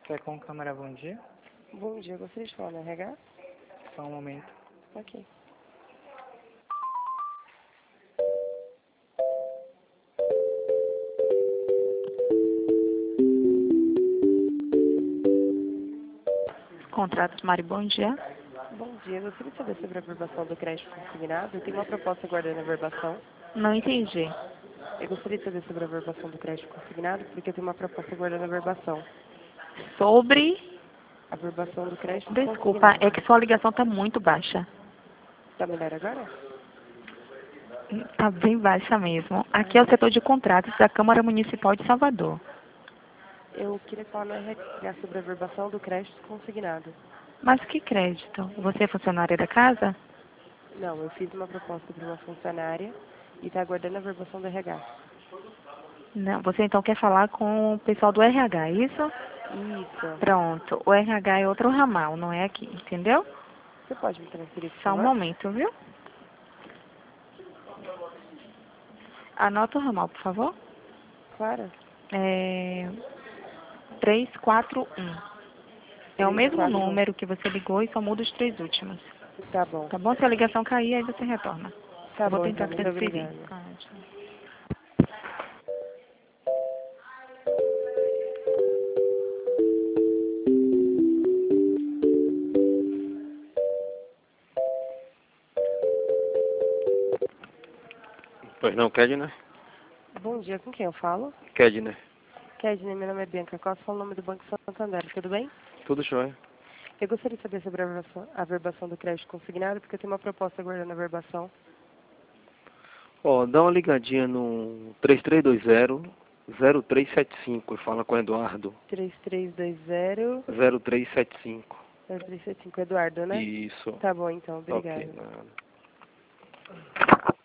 Secom Câmara, bom dia. Bom dia, gostaria de falar no RH? Só um momento. Ok. Contratos Mari, bom dia. Bom dia, gostaria de saber sobre a averbação do crédito consignado. Eu tenho uma proposta aguardando a averbação. Não entendi. Eu gostaria de saber sobre a averbação do crédito consignado, porque eu tenho uma proposta aguardando a averbação. Sobre... A averbação do crédito Desculpa, consignado. é que sua ligação está muito baixa. Tá melhor agora? Está bem baixa mesmo. Aqui é o setor de contratos da Câmara Municipal de Salvador. Eu queria falar no RH sobre a averbação do crédito consignado. Mas que crédito? Você é funcionária da casa? Não, eu fiz uma proposta para uma funcionária e está aguardando a averbação do RH. Não, você então quer falar com o pessoal do RH, é isso? Isso. Pronto, o RH é outro ramal, não é aqui, entendeu? Você pode me transferir, por Só um favor? momento, viu? Anota o ramal, por favor. Claro. É... 341. É o mesmo 341. número que você ligou e só muda os 3 últimos. Tá bom. Tá bom? Se a ligação cair, aí você retorna. Tá Eu vou bom, tentar então. Muito transferir. obrigada. Pois não, Kedner? Bom dia, com quem eu falo? Kedner. Kedney, meu nome é Bianca Costa, falo o nome do Banco Santander, tudo bem? Tudo jóia. Eu gostaria de saber sobre a averbação do crédito consignado, porque eu tenho uma proposta aguardando a averbação. Ó, dá uma ligadinha no 3320-0375 e fala com o Eduardo. 3320-0375, 0375. Eduardo, né? Isso. Tá bom, então, obrigada. Ok, nada.